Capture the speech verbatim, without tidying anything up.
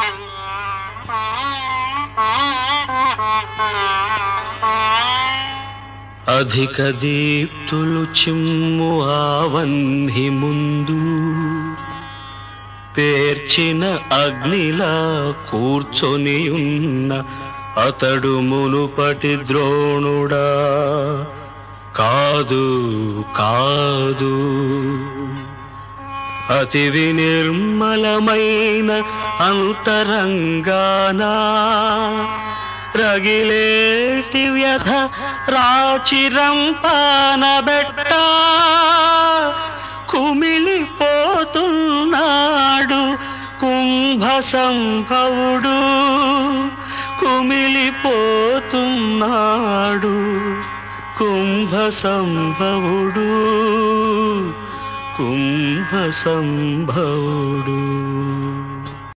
అధిక దీప్తులు చిమ్ము ఆవన్హి ముందు పేర్చిన అగ్నిలా కూర్చొని ఉన్న అతడు మునుపటి ద్రోణుడా కాదు కాదు. అతి వినిర్మలమైన అంతరంగానా రగిలేటి వ్యధ రాచిరంపానబెట్ట కుమిలిపోతున్నాడు కుంభ సంభవుడు, కుమిలిపోతున్నాడు కుంభ సంభవుడు, కుంభ సంభవుడు.